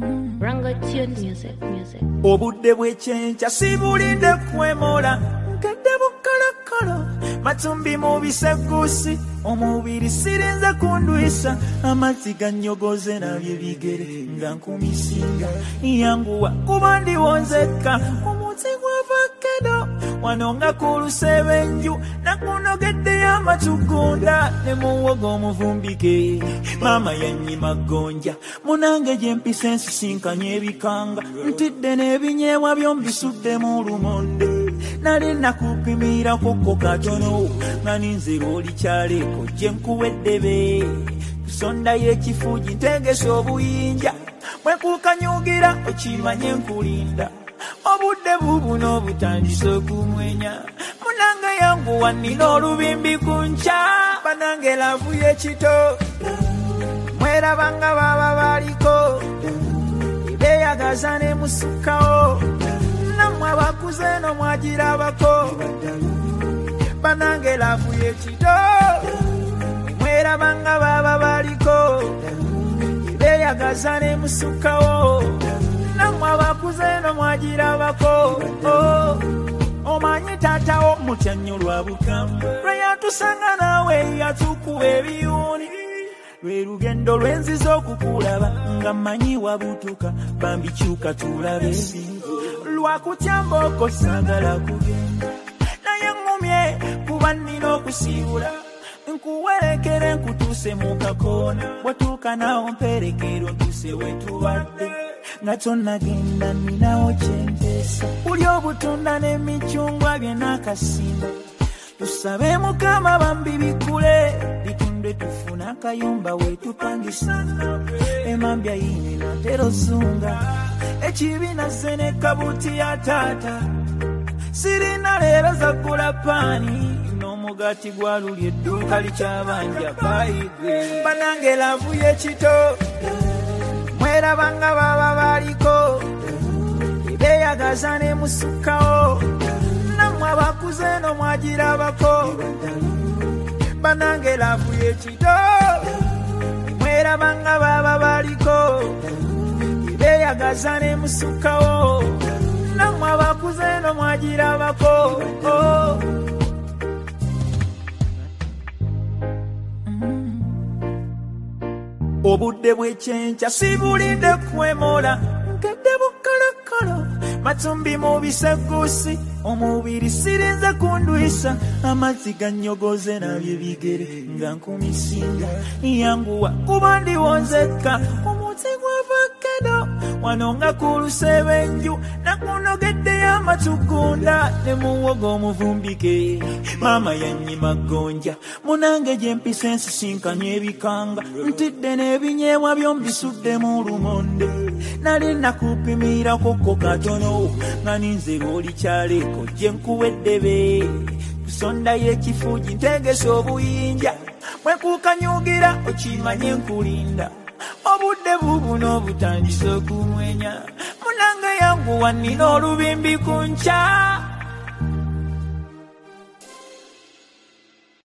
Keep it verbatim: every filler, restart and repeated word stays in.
Rango tune music, music. Obudde bw'ekyenkya sibulinde kwemola nkadde bukolokolo matumbi mu biseguusi omubiri sirinza kundwisa amazzi gannyogoze nabye bigere nga nkumisinga yanguwa kuba ndiwonzeka omunsi gw'avakado wano nga ku lusebenju nakunogedde amatugunda ne muwogo omuvumbike maama yannyima gonja munange gye mpisa ensisinkanye ebikanga ntidde n'ebinyeebwa byombisudde mu lumonde nali nakupimira koko katono nga ninze lwolikyaleko gye nkuweddebe kusonda y'ekifugi ntegese obuyinja bwekukanyugira okimanye nkulinda obudde bubuno obutandise okumwenya munange yanguwa nina olubimbi ku nkya banange lavu y'ekito mwerabanga baba baliko beeyagaza ne musukkawo nammwe abakuze no mwagirabako banange lavu y'ekito mwerabanga baba baliko beeyagaza ne musukkawo nammwe abakuze no mwagirabako omanyi taatawo mutyanyo lwa bukambwe lwe yatusanga naawe yatukuba ebiyuuni lwe lugendo lwenziza okukulaba nga mmanyi wabutuka bambikyuka tulabe lwakutyamba okosagala kugenda naye ŋŋumye kuba nnina okusiibula nkuwerekere nkutuuse mu kakoona bwatuuka nawo mperekero ntuuse wetubadde nga tonnagenda ninawo kyenteesa buli obutunda n'emicungwa byenakasimba tusabe mukama bambi bikule bitunde tufuna akayumba wetupangisa emambya yine natero zunga ekibiina ze ne kabuti ya taata sirina leero zaggula paani n'omugati gwaluli edduuka likyabanja bayigwe banange lavu y'ekito mwerabanga baba baliko beeyagaza ne musukkawo nammwe abakuze no mwagirabako banange lavu y'ekito mwerabanga baba baliko beeyagaza ne musukkawo nammwe abakuze no mwagirabako obudde bw'ekyenkya sibulinde kwemola nkadde bukolokolo matumbi mu biseguusi omubiri sirinza kundwisa amazzi gannyogoze nabye bigere nga nkumisinga yanguwa kuba ndiwonzeka omunsi gw'avakado wano nga ku lusebenju nakunogedde amatugunda ne muwogo omuvumbike maama yannyima gonja munange gye mpisa ensisinkanye ebikanga ntidde n'ebinyeebwa byombisudde mu lumonde nali nakupimira koko katono nga ninze lwolikyaleko gye nkuweddebe kusonda y'ekifugi ntegese obuyinja bwekukanyugira okimanye nkulinda obudde bubuno obutandise okumwenya munange yanguwa nina olubimbi ku nkya